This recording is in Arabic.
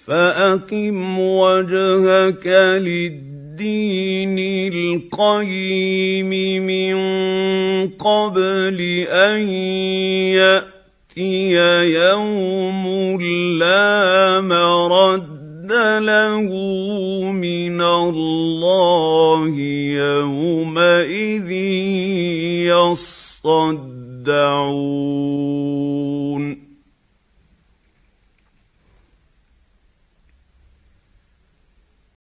فأقم وجهك للدين القيم من قبل أن يأتي يوم لا مرد له من الله يومئذ يصدعون.